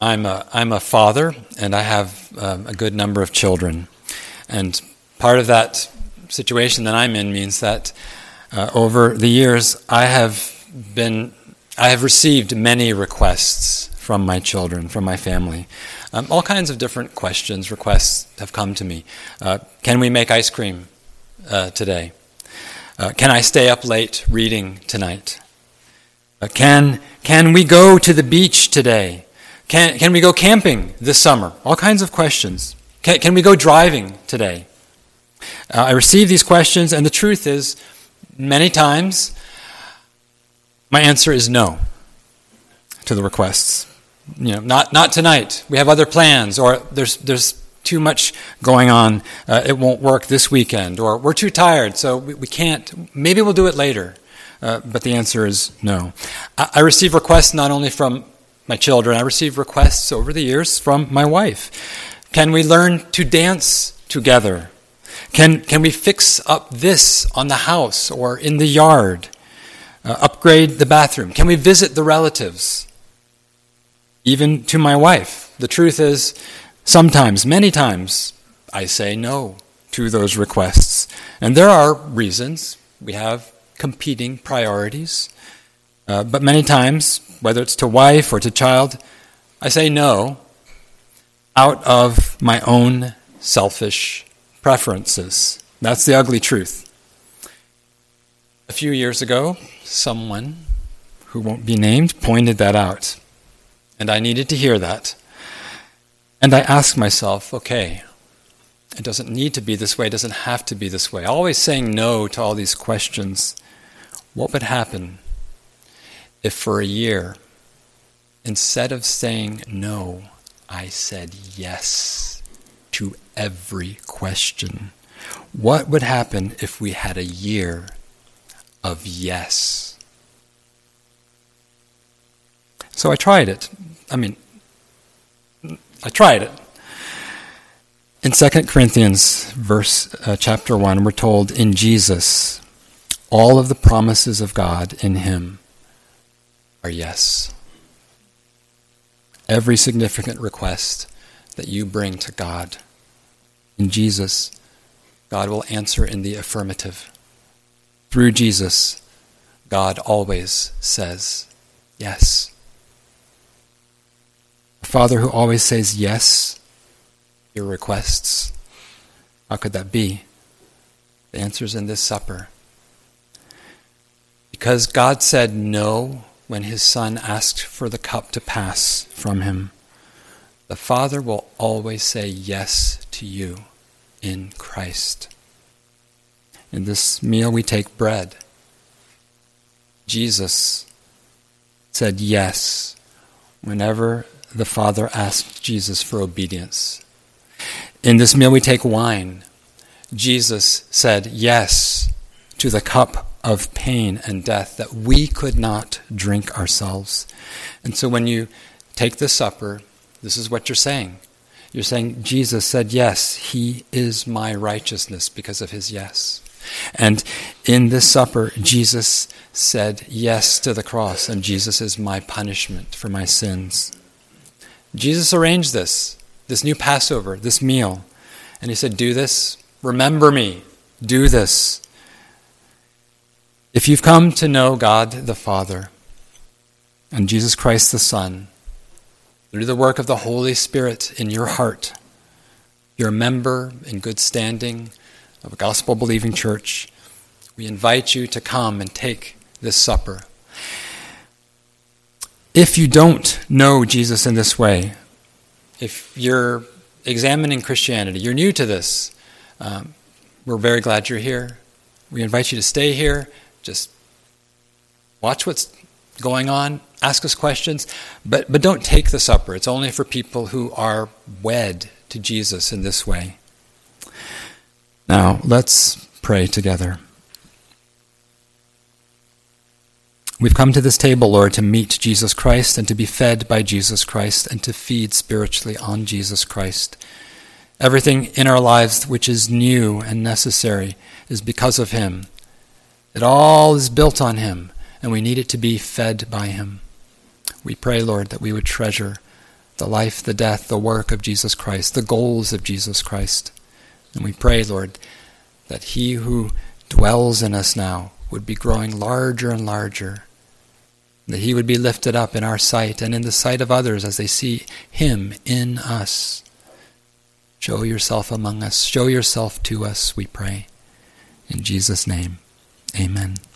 I'm a father, and I have a good number of children. And part of that situation that I'm in means that over the years I have received many requests from my children, from my family. All kinds of different requests have come to me. Can we make ice cream today? Can I stay up late reading tonight? Can we go to the beach today? Can we go camping this summer? All kinds of questions. Can we go driving today? I receive these questions, and the truth is, many times, my answer is no to the requests. Not tonight. We have other plans, or there's too much going on. It won't work this weekend, or we're too tired, so we can't. Maybe we'll do it later. But the answer is no. I receive requests not only from my children, I receive requests over the years from my wife. Can we learn to dance together? Can we fix up this on the house or in the yard? Upgrade the bathroom? Can we visit the relatives? Even to my wife. The truth is, sometimes, many times, I say no to those requests. And there are reasons. We have competing priorities. But many times, whether it's to wife or to child, I say no out of my own selfish preferences. That's the ugly truth. A few years ago, someone who won't be named pointed that out. And I needed to hear that. And I asked myself, okay, it doesn't need to be this way, it doesn't have to be this way. Always saying no to all these questions. What would happen if for a year, instead of saying no, I said yes to every question? What would happen if we had a year of yes? So I tried it. I tried it. In 2 Corinthians chapter 1, we're told, in Jesus, all of the promises of God in him are yes. Every significant request that you bring to God, in Jesus, God will answer in the affirmative. Through Jesus, God always says yes. A Father who always says yes to your requests, how could that be? The answer's in this supper. Because God said no when his Son asked for the cup to pass from him, the Father will always say yes to you in Christ. In this meal we take bread. Jesus said yes whenever the Father asked Jesus for obedience. In this meal we take wine. Jesus said yes to the cup of pain and death that we could not drink ourselves. And so when you take the supper, this is what you're saying. You're saying, Jesus said yes, he is my righteousness because of his yes. And in this supper, Jesus said yes to the cross, and Jesus is my punishment for my sins. Jesus arranged this new Passover, this meal. And he said, do this, remember me, do this. If you've come to know God the Father and Jesus Christ the Son, through the work of the Holy Spirit in your heart, you're a member in good standing of a gospel-believing church, we invite you to come and take this supper. If you don't know Jesus in this way, if you're examining Christianity, you're new to this, we're very glad you're here. We invite you to stay here. Just watch what's going on, ask us questions, but don't take the supper. It's only for people who are wed to Jesus in this way. Now, let's pray together. We've come to this table, Lord, to meet Jesus Christ and to be fed by Jesus Christ and to feed spiritually on Jesus Christ. Everything in our lives which is new and necessary is because of him. It all is built on him, and we need it to be fed by him. We pray, Lord, that we would treasure the life, the death, the work of Jesus Christ, the goals of Jesus Christ. And we pray, Lord, that he who dwells in us now would be growing larger and larger, that he would be lifted up in our sight and in the sight of others as they see him in us. Show yourself among us. Show yourself to us, we pray. In Jesus' name, amen.